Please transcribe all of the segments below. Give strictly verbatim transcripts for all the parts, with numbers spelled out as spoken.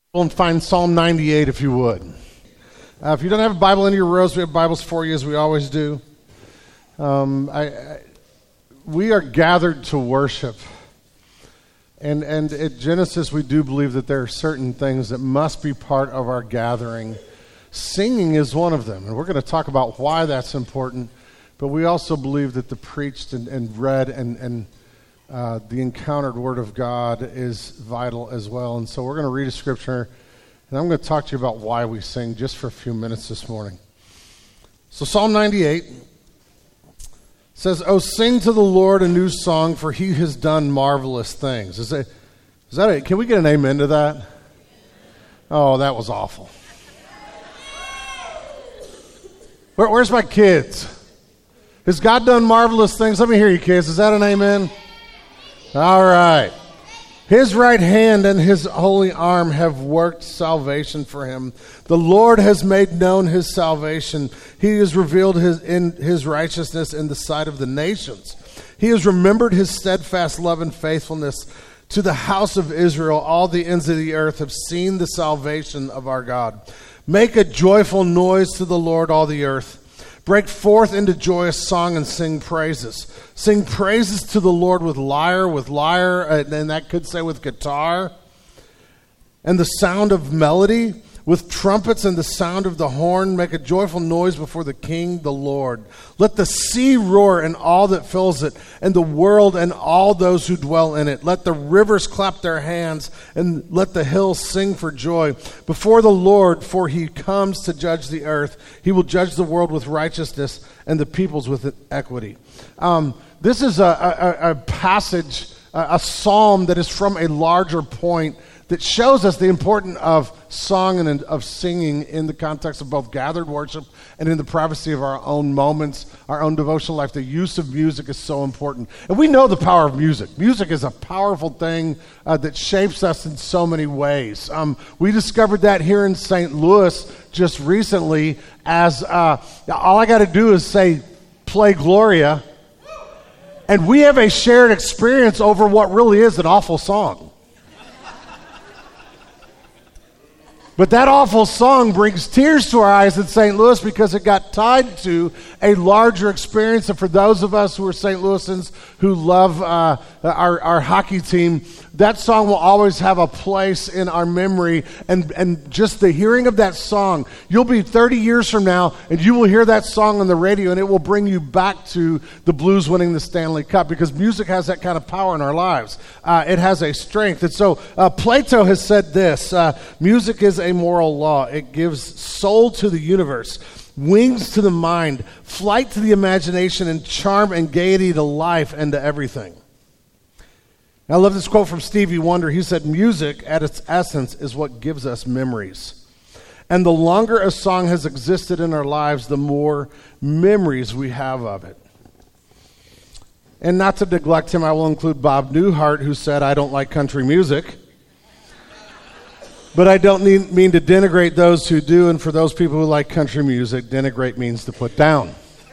And find Psalm ninety-eight if you would. Uh, if you don't have a Bible in your rows, we have Bibles for you as we always do. Um, I, I, we are gathered to worship. And, and at Genesis, we do believe that there are certain things that must be part of our gathering. Singing is one of them, and we're going to talk about why that's important. But we also believe that the preached and, and read and, and Uh, the encountered Word of God is vital as well. And so we're going to read a scripture, and I'm going to talk to you about why we sing just for a few minutes this morning. So Psalm ninety-eight says, "Oh, sing to the Lord a new song, for he has done marvelous things." Is that, is that it? Can we get an amen to that? Oh, that was awful. Where, where's my kids? Has God done marvelous things? Let me hear you, kids. Is that an amen? All right. His right hand and his holy arm have worked salvation for him. The Lord has made known his salvation. He has revealed his in his righteousness in the sight of the nations. He has remembered his steadfast love and faithfulness to the house of Israel. All the ends of the earth have seen the salvation of our God. Make a joyful noise to the Lord, all the earth. Break forth into joyous song and sing praises. Sing praises to the Lord with lyre, with lyre, and that could say with guitar, and the sound of melody, with trumpets and the sound of the horn. Make a joyful noise before the King, the Lord. Let the sea roar and all that fills it, and the world and all those who dwell in it. Let the rivers clap their hands, and let the hills sing for joy before the Lord, for he comes to judge the earth. He will judge the world with righteousness and the peoples with equity. Um, this is a, a, a passage, a, a psalm that is from a larger point that shows us the importance of song and of singing in the context of both gathered worship and in the privacy of our own moments, our own devotional life. The use of music is so important. And we know the power of music. Music is a powerful thing uh, that shapes us in so many ways. Um, we discovered that here in Saint Louis just recently as uh, all I got to do is say, play Gloria, and we have a shared experience over what really is an awful song. But that awful song brings tears to our eyes in Saint Louis because it got tied to a larger experience. And for those of us who are Saint Louisans who love uh, our, our hockey team, that song will always have a place in our memory. And, and just the hearing of that song, you'll be thirty years from now and you will hear that song on the radio and it will bring you back to the Blues winning the Stanley Cup, because music has that kind of power in our lives. Uh, it has a strength. And so uh, Plato has said this, uh, music is a moral law. It gives soul to the universe, wings to the mind, flight to the imagination, and charm and gaiety to life and to everything. I love this quote from Stevie Wonder. He said, "Music at its essence is what gives us memories. And the longer a song has existed in our lives, the more memories we have of it." And not to neglect him, I will include Bob Newhart, who said, "I don't like country music. But I don't need, mean to denigrate those who do, and for those people who like country music, denigrate means to put down."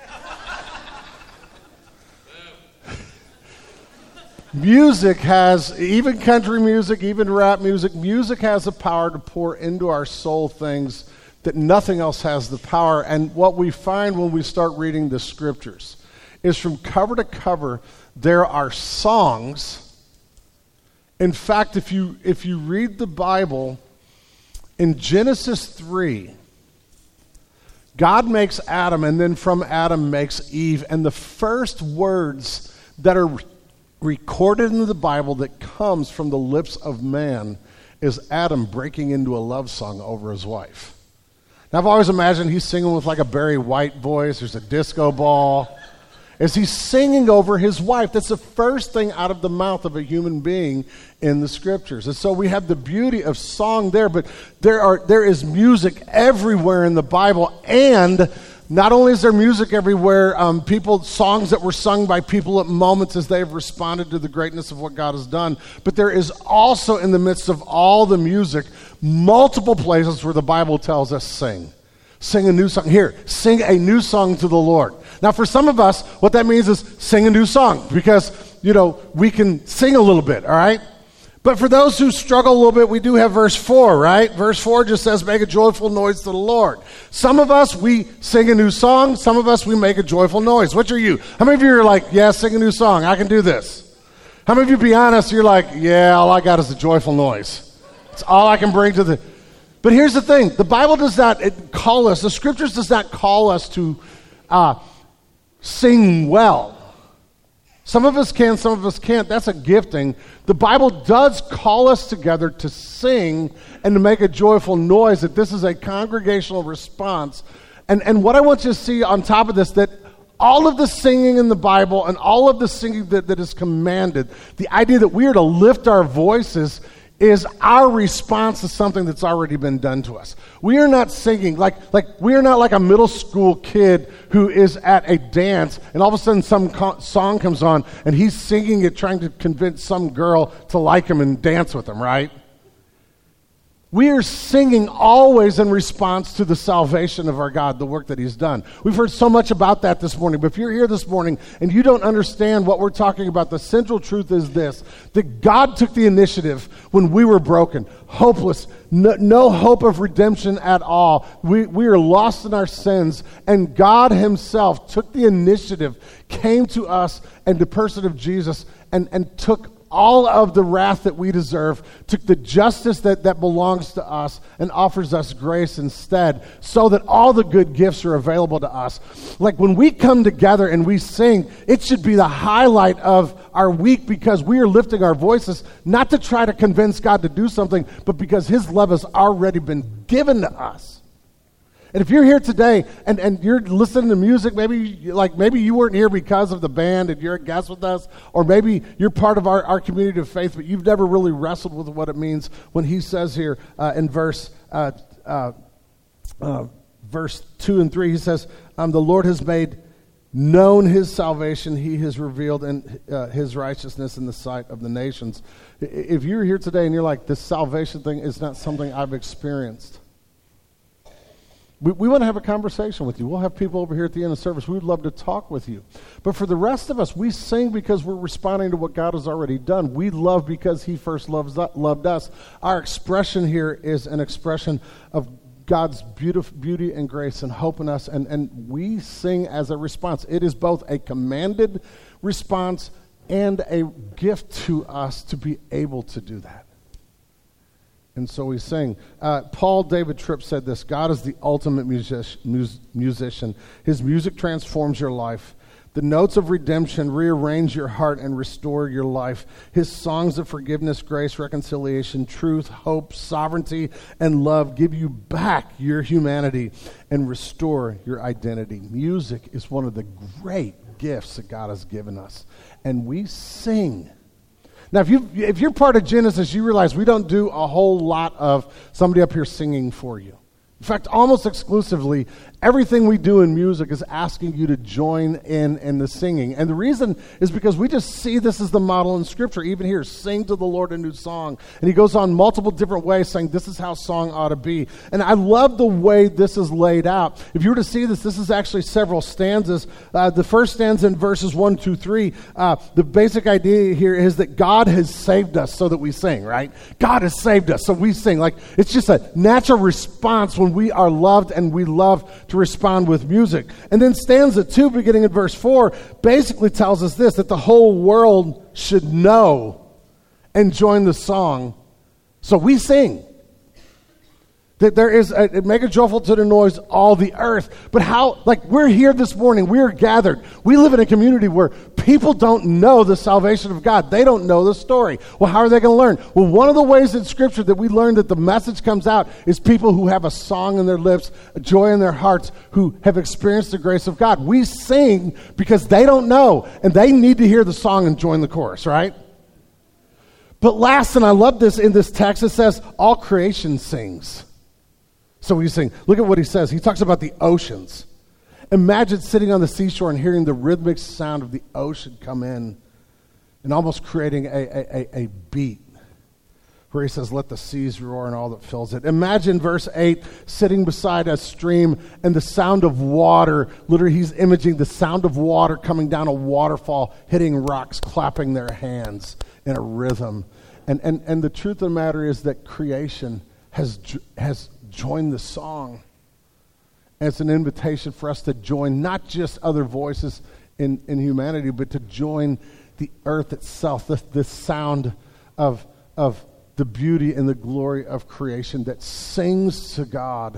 Music has, even country music, even rap music, music has the power to pour into our soul things that nothing else has the power. And what we find when we start reading the scriptures is from cover to cover, there are songs. In fact, if you if you read the Bible, in Genesis three, God makes Adam, and then from Adam makes Eve. And the first words that are recorded in the Bible that comes from the lips of man is Adam breaking into a love song over his wife. Now, I've always imagined he's singing with like a Barry White voice. There's a disco ball. As he's singing over his wife. That's the first thing out of the mouth of a human being in the scriptures. And so we have the beauty of song there, but there are there is music everywhere in the Bible. And not only is there music everywhere, um, people songs that were sung by people at moments as they've responded to the greatness of what God has done, but there is also in the midst of all the music, multiple places where the Bible tells us sing. Sing a new song. Here, sing a new song to the Lord. Now, for some of us, what that means is sing a new song because, you know, we can sing a little bit, all right? But for those who struggle a little bit, we do have verse four, right? Verse four just says, make a joyful noise to the Lord. Some of us, we sing a new song. Some of us, we make a joyful noise. Which are you? How many of you are like, yeah, sing a new song. I can do this. How many of you, be honest, you're like, yeah, all I got is a joyful noise. It's all I can bring to the... But here's the thing. The Bible does not call us, the Scriptures does not call us to uh, sing well. Some of us can, some of us can't. That's a gifting. The Bible does call us together to sing and to make a joyful noise, that this is a congregational response. And, and what I want you to see on top of this, that all of the singing in the Bible and all of the singing that, that is commanded, the idea that we are to lift our voices is our response to something that's already been done to us. We are not singing, like, like we are not like a middle school kid who is at a dance and all of a sudden some co- song comes on and he's singing it trying to convince some girl to like him and dance with him, right? We are singing always in response to the salvation of our God, the work that he's done. We've heard so much about that this morning, but if you're here this morning and you don't understand what we're talking about, the central truth is this, that God took the initiative when we were broken, hopeless, no, no hope of redemption at all. We, we are lost in our sins, and God himself took the initiative, came to us in the person of Jesus, and, and took all of the wrath that we deserve, took the justice that, that belongs to us and offers us grace instead, so that all the good gifts are available to us. Like when we come together and we sing, it should be the highlight of our week, because we are lifting our voices, not to try to convince God to do something, but because his love has already been given to us. And if you're here today and, and you're listening to music, maybe like maybe you weren't here because of the band and you're a guest with us, or maybe you're part of our, our community of faith, but you've never really wrestled with what it means when he says here uh, in verse uh, uh, uh, verse two and three, he says, um, the Lord has made known his salvation, he has revealed in uh, his righteousness in the sight of the nations. If you're here today and you're like, this salvation thing is not something I've experienced, We, we want to have a conversation with you. We'll have people over here at the end of service. We would love to talk with you. But for the rest of us, we sing because we're responding to what God has already done. We love because he first loves, loved us. Our expression here is an expression of God's beautiful beauty and grace and hope in us, and, and we sing as a response. It is both a commanded response and a gift to us to be able to do that. And so we sing. Uh, Paul David Tripp said this, God is the ultimate music, mus- musician. His music transforms your life. The notes of redemption rearrange your heart and restore your life. His songs of forgiveness, grace, reconciliation, truth, hope, sovereignty, and love give you back your humanity and restore your identity. Music is one of the great gifts that God has given us. And we sing. Now, if, you, if you're part of Genesis, you realize we don't do a whole lot of somebody up here singing for you. In fact, almost exclusively, everything we do in music is asking you to join in in the singing. And the reason is because we just see this as the model in Scripture. Even here, sing to the Lord a new song. And he goes on multiple different ways saying this is how song ought to be. And I love the way this is laid out. If you were to see this, this is actually several stanzas. Uh, the first stanza in verses one, two, three, uh, the basic idea here is that God has saved us so that we sing, right? God has saved us, so we sing. Like, it's just a natural response when we are loved and we love to respond with music. And then stanza two, beginning in verse four, basically tells us this, that the whole world should know and join the song. So we sing. That there is, a, make a joyful to the noise, all the earth. But how, like we're here this morning, we are gathered. We live in a community where people don't know the salvation of God. They don't know the story. Well, how are they going to learn? Well, one of the ways in Scripture that we learn that the message comes out is people who have a song in their lips, a joy in their hearts, who have experienced the grace of God. We sing because they don't know, and they need to hear the song and join the chorus, right? But last, and I love this in this text, it says, all creation sings. So we sing. Look at what he says. He talks about the oceans. Imagine sitting on the seashore and hearing the rhythmic sound of the ocean come in and almost creating a, a, a, a beat where he says, let the seas roar and all that fills it. Imagine verse eight, sitting beside a stream and the sound of water. Literally, he's imaging the sound of water coming down a waterfall, hitting rocks, clapping their hands in a rhythm. And, and, and the truth of the matter is that creation has, has joined the song. And it's an invitation for us to join not just other voices in, in humanity, but to join the earth itself, the, the sound of, of the beauty and the glory of creation that sings to God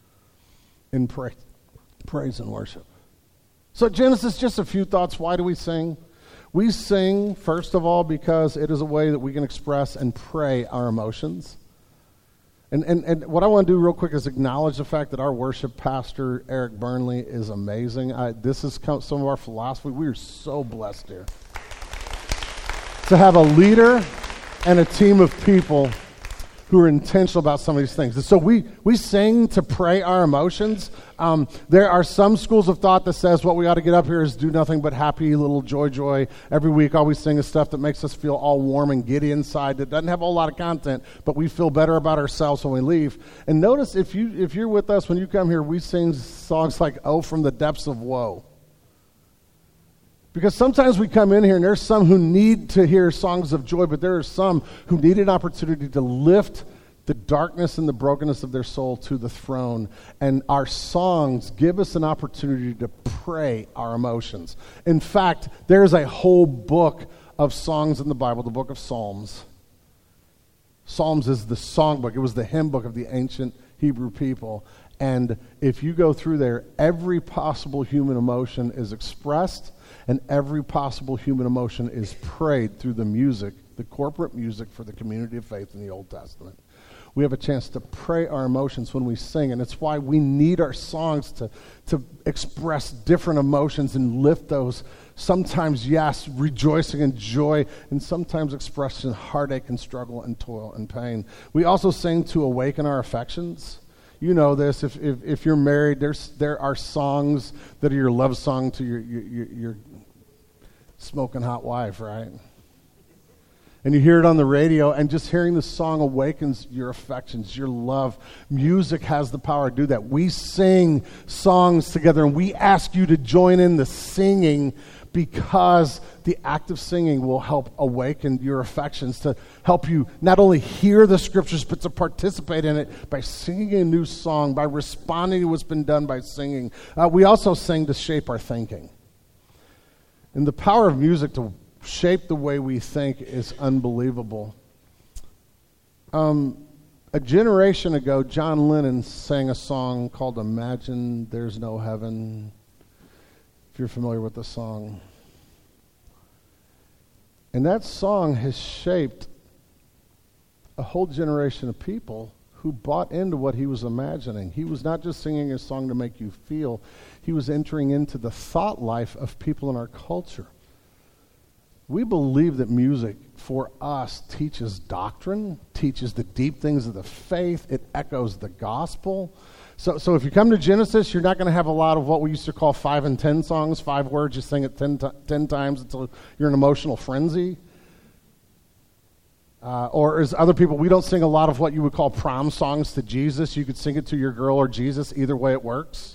in pra- praise and worship. So Genesis, just a few thoughts. Why do we sing? We sing, first of all, because it is a way that we can express and pray our emotions. And, and, and what I want to do real quick is acknowledge the fact that our worship pastor, Eric Burnley, is amazing. I, this is some of our philosophy. We are so blessed here to have a leader and a team of people who are intentional about some of these things. And so we, we sing to pray our emotions. Um, there are some schools of thought that says what we ought to get up here is do nothing but happy, little joy, joy. Every week all we sing is stuff that makes us feel all warm and giddy inside that doesn't have a whole lot of content, but we feel better about ourselves when we leave. And notice if, you, if you're with us, when you come here, we sing songs like, Oh, From the Depths of Woe. Because sometimes we come in here and there's some who need to hear songs of joy, but there are some who need an opportunity to lift the darkness and the brokenness of their soul to the throne. And our songs give us an opportunity to pray our emotions. In fact, there's a whole book of songs in the Bible, the book of Psalms. Psalms is the songbook. It was the hymn book of the ancient Hebrew people. And if you go through there, every possible human emotion is expressed, and every possible human emotion is prayed through the music, the corporate music for the community of faith in the Old Testament. We have a chance to pray our emotions when we sing, and it's why we need our songs to, to express different emotions and lift those. Sometimes, yes, rejoicing and joy, and sometimes expressing heartache and struggle and toil and pain. We also sing to awaken our affections. You know this. If if, if you're married, there's there are songs that are your love song to your your, your your smoking hot wife, right? And you hear it on the radio, and just hearing the song awakens your affections, your love. Music has the power to do that. We sing songs together, and we ask you to join in the singing because the act of singing will help awaken your affections, to help you not only hear the scriptures, but to participate in it by singing a new song, by responding to what's been done by singing. Uh, we also sing to shape our thinking. And the power of music to shape the way we think is unbelievable. Um, a generation ago, John Lennon sang a song called Imagine There's No Heaven, if you're familiar with the song. And that song has shaped a whole generation of people who bought into what he was imagining. He was not just singing a song to make you feel. He was entering into the thought life of people in our culture. We believe that music, for us, teaches doctrine, teaches the deep things of the faith. It echoes the gospel. So so if you come to Genesis, you're not going to have a lot of what we used to call five and ten songs, five words, you sing it ten, t- ten times until you're in an emotional frenzy. Uh, or as other people, we don't sing a lot of what you would call prom songs to Jesus. You could sing it to your girl or Jesus. Either way it works.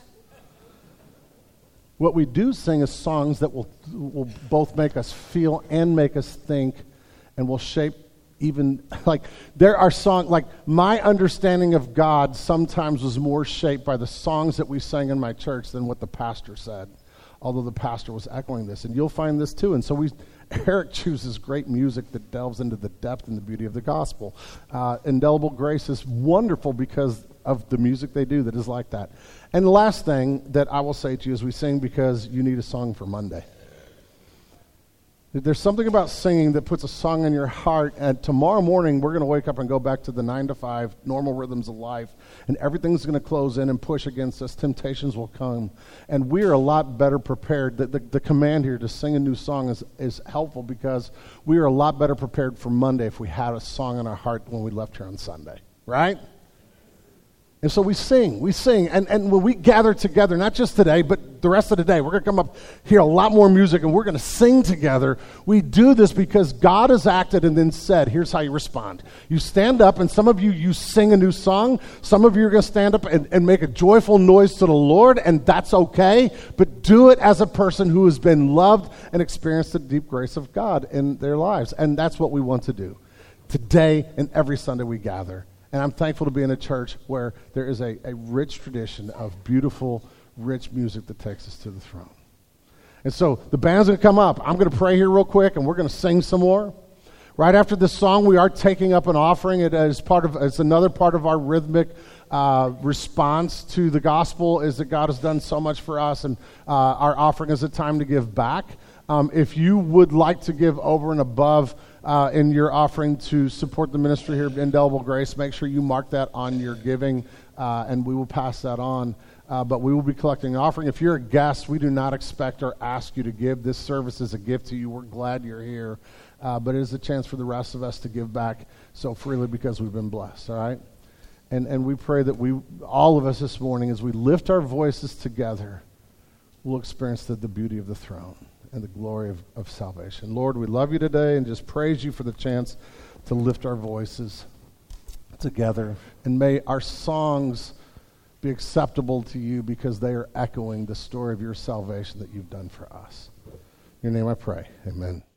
What we do sing is songs that will will both make us feel and make us think, and will shape even, like, there are songs, like, my understanding of God sometimes was more shaped by the songs that we sang in my church than what the pastor said, although the pastor was echoing this. And you'll find this too. And so we, Eric chooses great music that delves into the depth and the beauty of the gospel. Uh, Indelible Grace is wonderful because of the music they do that is like that. And the last thing that I will say to you is we sing because you need a song for Monday. There's something about singing that puts a song in your heart, and tomorrow morning we're going to wake up and go back to the nine to five normal rhythms of life, and everything's going to close in and push against us. Temptations will come, and we're a lot better prepared. The, the, the command here to sing a new song is, is helpful because we are a lot better prepared for Monday if we had a song in our heart when we left here on Sunday, right? And so we sing, we sing, and, and when we gather together, not just today, but the rest of the day, we're going to come up, hear a lot more music, and we're going to sing together. We do this because God has acted and then said, here's how you respond. You stand up, and some of you, you sing a new song. Some of you are going to stand up and, and make a joyful noise to the Lord, and that's okay, but do it as a person who has been loved and experienced the deep grace of God in their lives, and that's what we want to do. today and every Sunday we gather. And I'm thankful to be in a church where there is a, a rich tradition of beautiful, rich music that takes us to the throne. And so the band's going to come up. I'm going to pray here real quick, and we're going to sing some more. Right after this song, we are taking up an offering. It is part of. It's another part of our rhythmic uh, response to the gospel, is that God has done so much for us, and uh, our offering is a time to give back. Um, if you would like to give over and above uh, in your offering to support the ministry here at Indelible Grace, make sure you mark that on your giving, uh, and we will pass that on. Uh, but we will be collecting an offering. If you're a guest, we do not expect or ask you to give. This service is a gift to you. We're glad you're here. Uh, but it is a chance for the rest of us to give back so freely because we've been blessed, all right? And and we pray that we, all of us this morning, as we lift our voices together, will experience the, the beauty of the throne and the glory of, of salvation. Lord, we love you today and just praise you for the chance to lift our voices together. And may our songs be acceptable to you because they are echoing the story of your salvation that you've done for us. In your name I pray. Amen.